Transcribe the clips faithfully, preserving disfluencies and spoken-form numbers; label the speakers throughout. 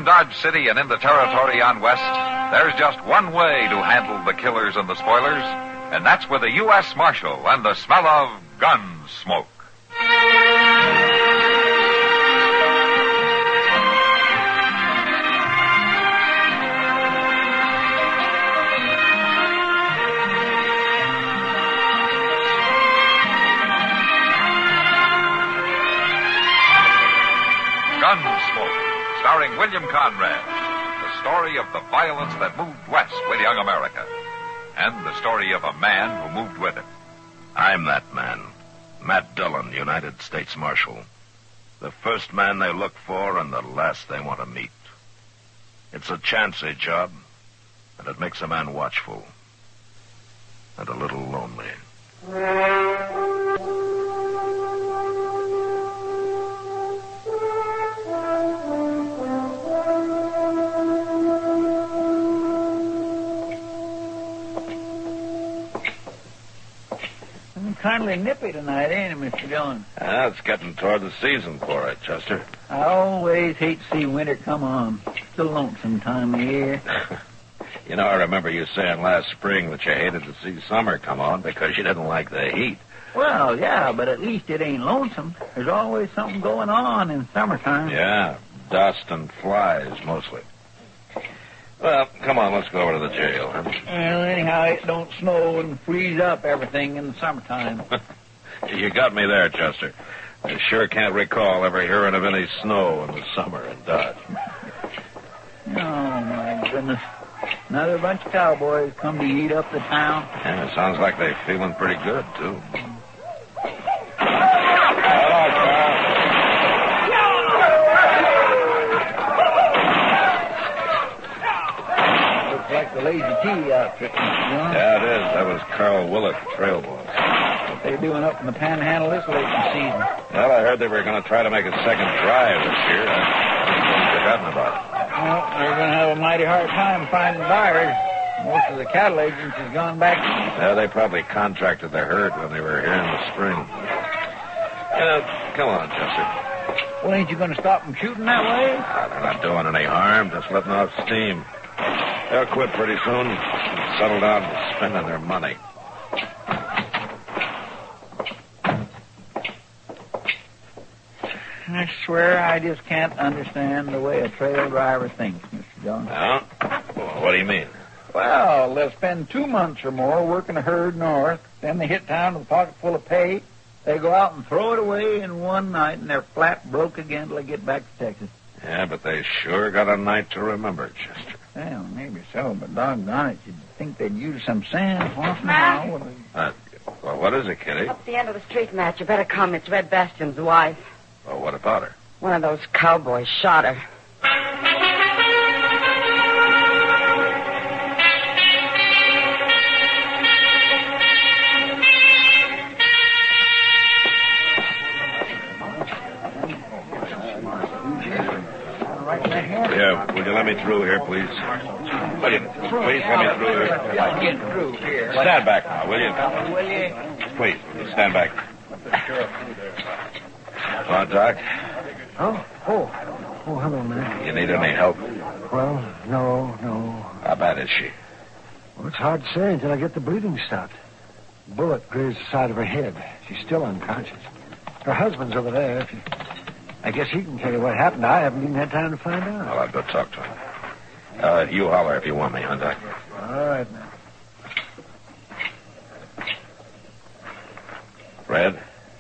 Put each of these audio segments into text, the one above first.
Speaker 1: Dodge City and in the territory on West, there's just one way to handle the killers and the spoilers, and that's with a U S Marshal and the smell of gun smoke. Gunsmoke, starring William Conrad. The story of the violence that moved west with young America. And the story of a man who moved with it.
Speaker 2: I'm that man. Matt Dillon, United States Marshal. The first man they look for and the last they want to meet. It's a chancy job, and it makes a man watchful. And a little lonely.
Speaker 3: Kindly nippy tonight, ain't it, Mister Dillon?
Speaker 2: Ah, it's getting toward the season for it, Chester.
Speaker 3: I always hate to see winter come on. It's a lonesome time of year.
Speaker 2: You know, I remember you saying last spring that you hated to see summer come on because you didn't like the heat.
Speaker 3: Well, yeah, but at least it ain't lonesome. There's always something going on in summertime.
Speaker 2: Yeah, dust and flies, mostly. Well, come on, let's go over to the jail. Huh?
Speaker 3: Well, anyhow, it don't snow and freeze up everything in the summertime.
Speaker 2: You got me there, Chester. I sure can't recall ever hearing of any snow in the summer in Dodge.
Speaker 3: Oh, my goodness. Another bunch of cowboys come to eat up the town.
Speaker 2: Yeah, it sounds like they're feeling pretty good, too.
Speaker 3: Like the Lazy T outfit, Mister Dillon.
Speaker 2: Yeah, it is. That was Carl Willett, trail boss.
Speaker 3: What they doing up in the Panhandle this late in the season?
Speaker 2: Well, I heard they were going to try to make a second drive this year. I've forgotten about it.
Speaker 3: Well, they're going to have a mighty hard time finding buyers. Most of the cattle agents has gone back east.
Speaker 2: Yeah, they probably contracted the herd when they were here in the spring. Yeah, come on, Chester.
Speaker 3: Well, ain't you going to stop them shooting that way?
Speaker 2: Ah, they're not doing any harm, just letting off steam. They'll quit pretty soon and settle down to spending their money.
Speaker 3: I swear I just can't understand the way a trail driver thinks, Mister Dillon.
Speaker 2: Well, well, what do you mean?
Speaker 3: Well, they'll spend two months or more working a herd north, then they hit town with a pocket full of pay. They go out and throw it away in one night, and they're flat broke again till they get back to Texas.
Speaker 2: Yeah, but they sure got a night to remember, Chester.
Speaker 3: Well, maybe so, but doggone it, you'd think they'd use some sense once in a while.
Speaker 2: Uh, well, what is it, Kitty?
Speaker 4: Up the end of the street, Matt. You better come. It's Red Bastion's wife.
Speaker 2: Well, what about her?
Speaker 4: One of those cowboys shot her.
Speaker 2: Yeah, will you let me through here, please? Will you please let me through here?
Speaker 3: Get through here.
Speaker 2: Stand back now, will you?
Speaker 3: Will you?
Speaker 2: Please, will you stand back? Oh, Doc,
Speaker 5: Oh, oh, oh, hello, man.
Speaker 2: you need any help?
Speaker 5: Well, no, no.
Speaker 2: How bad is she?
Speaker 5: Well, it's hard to say until I get the bleeding stopped. Bullet grazed the side of her head. She's still unconscious. Her husband's over there. If you... I guess he can tell you what happened. I haven't even had time to find out.
Speaker 2: Well, I'll go talk to him. Uh, you holler if you want me, huh, Doc?
Speaker 5: All right, man.
Speaker 2: Red?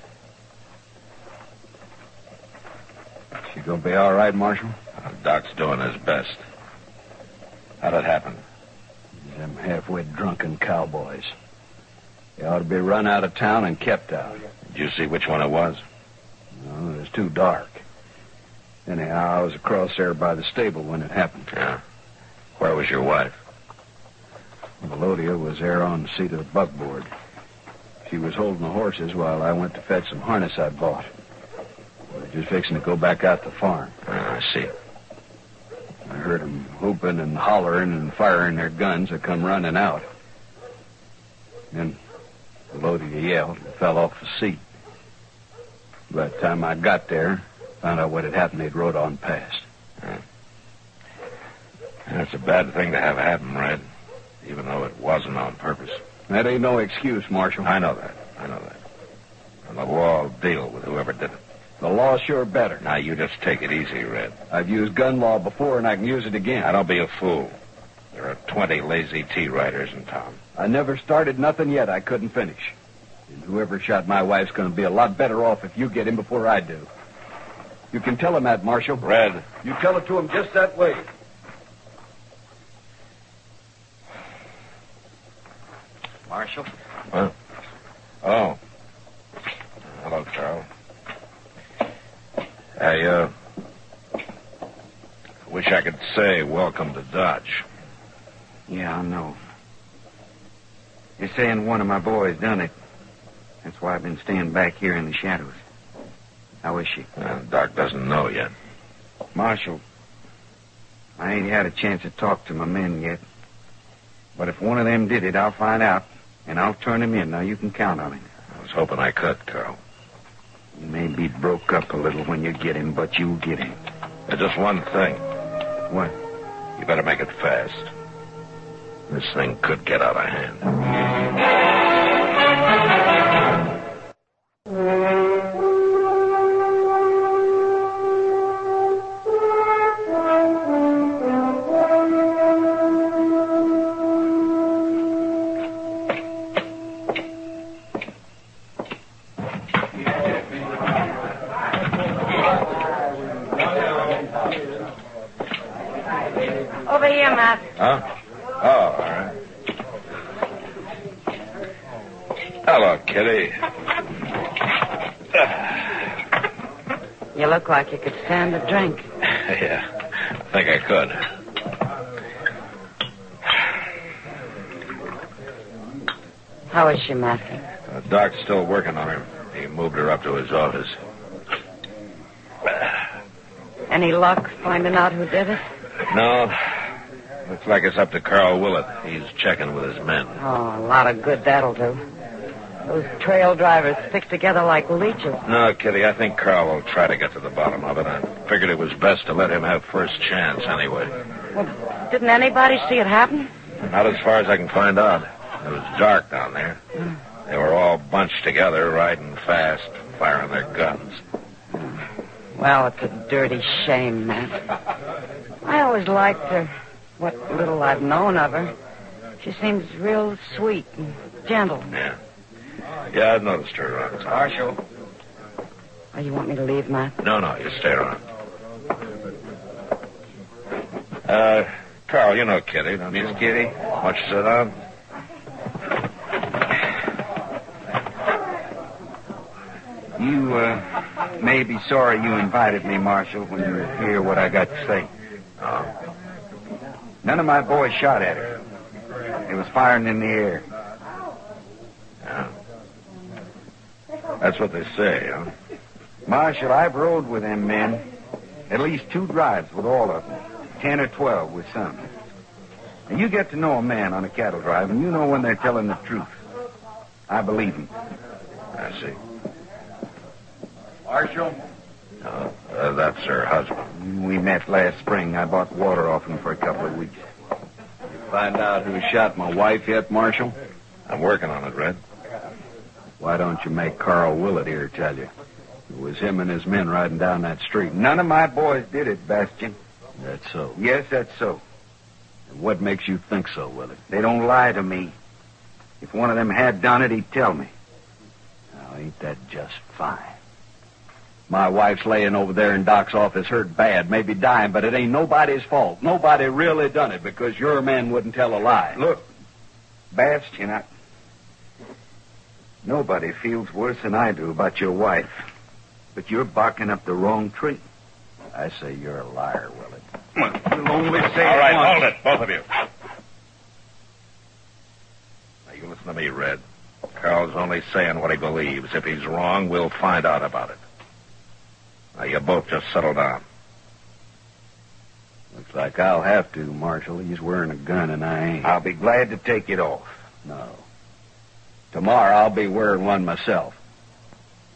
Speaker 6: She gonna be all right, Marshal?
Speaker 2: Uh, Doc's doing his best. How'd it happen?
Speaker 6: Them halfway drunken cowboys. They ought to be run out of town and kept out.
Speaker 2: Did you see which one it was?
Speaker 6: No, it was too dark. Anyhow, I was across there by the stable when it happened.
Speaker 2: Yeah. Where was your wife?
Speaker 6: Melodia was there on the seat of the buckboard. She was holding the horses while I went to fetch some harness I'd bought. We were just fixing to go back out to the farm.
Speaker 2: Ah, I see.
Speaker 6: I heard them whooping and hollering and firing their guns. I come running out. Then Melodia yelled and fell off the seat. By the time I got there, found out what had happened, they'd rode on past.
Speaker 2: Yeah. That's a bad thing to have happen, Red, even though it wasn't on purpose.
Speaker 6: That ain't no excuse, Marshal.
Speaker 2: I know that. I know that. And the law will deal with whoever did it.
Speaker 6: The law's sure better.
Speaker 2: Now, you just take it easy, Red.
Speaker 6: I've used gun law before, and I can use it again.
Speaker 2: Now, don't be a fool. There are twenty lazy T-riders in town.
Speaker 6: I never started nothing yet I couldn't finish. And whoever shot my wife's going to be a lot better off if you get him before I do. You can tell him that, Marshal.
Speaker 2: Red.
Speaker 6: You tell it to him just that way.
Speaker 3: Marshal?
Speaker 2: Huh? Oh. Hello, Carl. I, uh... wish I could say welcome to Dodge.
Speaker 3: Yeah, I know. You're saying one of my boys done it. That's why I've been staying back here in the shadows. How is she?
Speaker 2: Uh, Doc doesn't know yet.
Speaker 3: Marshal, I ain't had a chance to talk to my men yet. But if one of them did it, I'll find out, and I'll turn him in. Now, you can count on it.
Speaker 2: I was hoping I could, Carl.
Speaker 3: You may be broke up a little when you get him, but you'll get him.
Speaker 2: There's just one thing.
Speaker 3: What?
Speaker 2: You better make it fast. This thing could get out of hand.
Speaker 4: Over here, Matt.
Speaker 2: Huh? Oh, all right. Hello, Kitty.
Speaker 4: You look like you could stand a drink.
Speaker 2: Yeah, I think I could.
Speaker 4: How is she, Matt?
Speaker 2: Uh, Doc's still working on her. He moved her up to his office.
Speaker 4: Any luck finding out who did it?
Speaker 2: No. Looks like it's up to Carl Willett. He's checking with his men.
Speaker 4: Oh, a lot of good that'll do. Those trail drivers stick together like leeches.
Speaker 2: No, Kitty, I think Carl will try to get to the bottom of it. I figured it was best to let him have first chance anyway.
Speaker 4: Well, didn't anybody see it happen?
Speaker 2: Not as far as I can find out. It was dark down there. They were all bunched together, riding fast, firing their guns.
Speaker 4: Well, it's a dirty shame, Matt. I always liked her. What little I've known of her. She seems real sweet and gentle.
Speaker 2: Yeah. Yeah, I've noticed her around.
Speaker 3: Marshal.
Speaker 4: Oh, you want me to leave, Matt?
Speaker 2: No, no, you stay around. Uh, Carl, you know Kitty, don't you?
Speaker 3: Miss Kitty?
Speaker 2: Won't you sit down?
Speaker 3: You, uh, may be sorry you invited me, Marshal, when you hear what I got to say.
Speaker 2: Oh.
Speaker 3: None of my boys shot at her. They was firing in the air.
Speaker 2: Yeah. That's what they say, huh?
Speaker 3: Marshal, I've rode with them men. At least two drives with all of them. Ten or twelve with some. And you get to know a man on a cattle drive, and you know when they're telling the truth. I believe them.
Speaker 2: I see.
Speaker 3: Marshal?
Speaker 2: Uh, uh, that's her husband.
Speaker 3: We met last spring. I bought water off him for a couple of weeks.
Speaker 6: You find out who shot my wife yet, Marshal?
Speaker 2: I'm working on it, Red.
Speaker 6: Why don't you make Carl Willett here tell you? It was him and his men riding down that street.
Speaker 3: None of my boys did it, Bastian.
Speaker 6: That's so.
Speaker 3: Yes, that's so.
Speaker 6: And what makes you think so, Willett?
Speaker 3: They don't lie to me. If one of them had done it, he'd tell me.
Speaker 6: Now, ain't that just fine? My wife's laying over there in Doc's office hurt bad, maybe dying, but it ain't nobody's fault. Nobody really done it because your men wouldn't tell a lie.
Speaker 3: Look, Bastian, I... Nobody feels worse than I do about your wife. But you're barking up the wrong tree.
Speaker 6: I say you're a liar, Willett.
Speaker 3: Well, you'll only say
Speaker 2: All
Speaker 3: it
Speaker 2: right,
Speaker 3: once.
Speaker 2: hold it, both of you. Now, you listen to me, Red. Carl's only saying what he believes. If he's wrong, we'll find out about it. Now, you both just settle down.
Speaker 6: Looks like I'll have to, Marshal. He's wearing a gun and I ain't.
Speaker 3: I'll be glad to take it off.
Speaker 6: No. Tomorrow I'll be wearing one myself.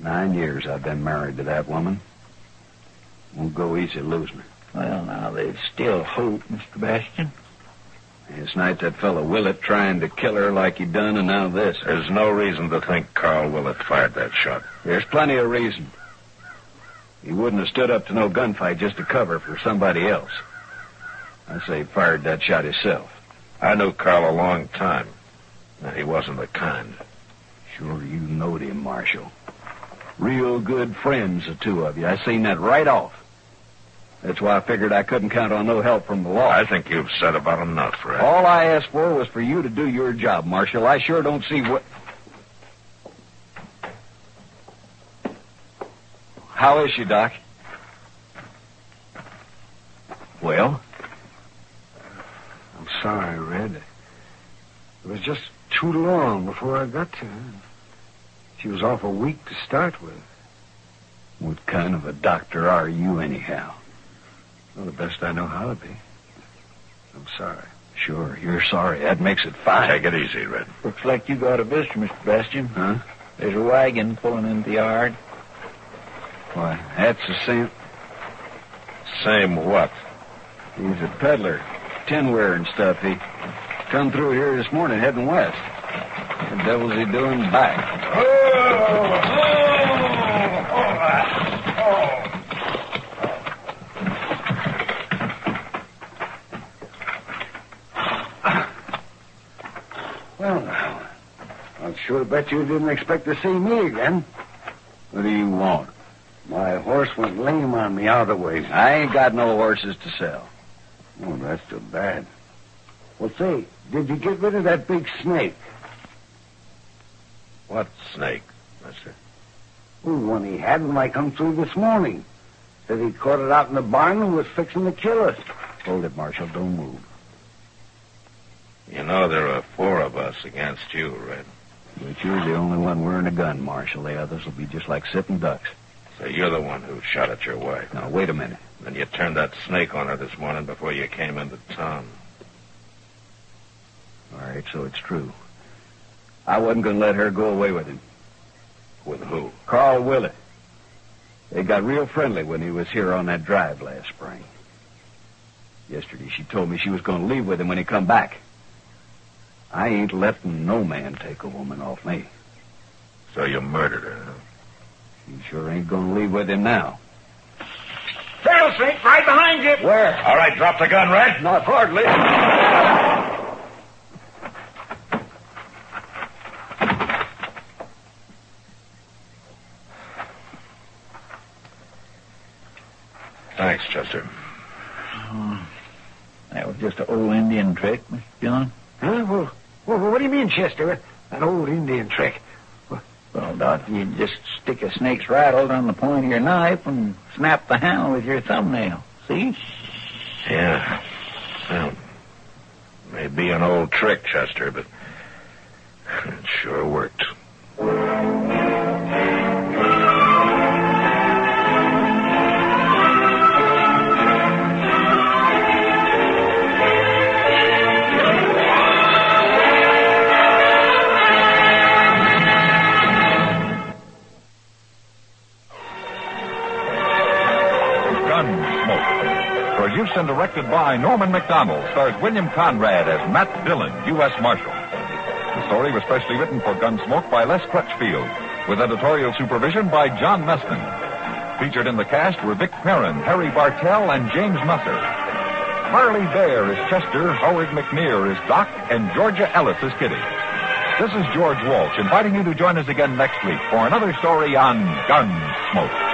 Speaker 3: Nine years I've been married to that woman. Won't go easy losing her.
Speaker 7: Well, now, there's still hope, Mister Bastian.
Speaker 3: Last night that fellow Willett trying to kill her like he done, and now this.
Speaker 2: There's no reason to think Carl Willett fired that shot.
Speaker 3: There's plenty of reason. He wouldn't have stood up to no gunfight just to cover for somebody else. I say he fired that shot himself.
Speaker 2: I knew Carl a long time, and he wasn't the kind.
Speaker 3: Sure you knowed him, Marshal. Real good friends, the two of you. I seen that right off. That's why I figured I couldn't count on no help from the law.
Speaker 2: I think you've said about enough, Red.
Speaker 3: All I asked for was for you to do your job, Marshal. I sure don't see what... How is she, Doc? Well?
Speaker 5: I'm sorry, Red. It was just too long before I got to her. She was awful weak to start with.
Speaker 3: What kind of a doctor are you, anyhow?
Speaker 5: Well, the best I know how to be. I'm sorry.
Speaker 3: Sure, you're sorry. That makes it fine.
Speaker 2: Take it easy, Red.
Speaker 7: Looks like you got a visitor, Mister Bastian.
Speaker 3: Huh?
Speaker 7: There's a wagon pulling into the yard.
Speaker 3: Why, that's the same...
Speaker 2: Same what?
Speaker 3: He's a peddler. Tinware and stuff. He come through here this morning heading west. What the devil's he doing back?
Speaker 2: Oh! Oh! Oh!
Speaker 5: Well, now, I'll sure bet you didn't expect to see me again.
Speaker 3: What do you want?
Speaker 5: My horse went lame on me out of the way.
Speaker 3: I ain't got no horses to sell.
Speaker 5: Oh, that's too bad. Well, say, did you get rid of that big snake?
Speaker 2: What snake, mister?
Speaker 5: Oh, one he had when I come through this morning. Said he caught it out in the barn and was fixing to kill us.
Speaker 3: Hold it, Marshal. Don't move.
Speaker 2: You know there are four of us against you, Red.
Speaker 3: But you're the only one wearing a gun, Marshal. The others will be just like sitting ducks.
Speaker 2: So you're the one who shot at your wife.
Speaker 3: Now, wait a minute.
Speaker 2: Then you turned that snake on her this morning before you came into town.
Speaker 3: All right, so it's true. I wasn't going to let her go away with him.
Speaker 2: With who?
Speaker 3: Carl Willett. They got real friendly when he was here on that drive last spring. Yesterday she told me she was going to leave with him when he come back. I ain't letting no man take a woman off me.
Speaker 2: So you murdered her, huh?
Speaker 3: You sure ain't going to leave with him now.
Speaker 7: Rattlesnake right behind you.
Speaker 3: Where?
Speaker 2: All right, drop the gun, Red.
Speaker 3: Not hardly.
Speaker 2: Thanks, Chester.
Speaker 7: Oh, that was just an old Indian trick, Mister Dillon.
Speaker 5: Huh? Well, well, what do you mean, Chester? An old Indian trick.
Speaker 7: Well, Doc, you just stick a snake's rattle on the point of your knife and snap the handle with your thumbnail. See?
Speaker 2: Yeah. Well, may be an old trick, Chester, but it sure worked.
Speaker 1: Produced and directed by Norman Macdonald, stars William Conrad as Matt Dillon, U S Marshal. The story was specially written for Gunsmoke by Les Crutchfield, with editorial supervision by John Meston. Featured in the cast were Vic Perrin, Harry Bartell, and James Musser. Harley Bear is Chester, Howard McNear is Doc, and Georgia Ellis is Kitty. This is George Walsh, inviting you to join us again next week for another story on Gunsmoke.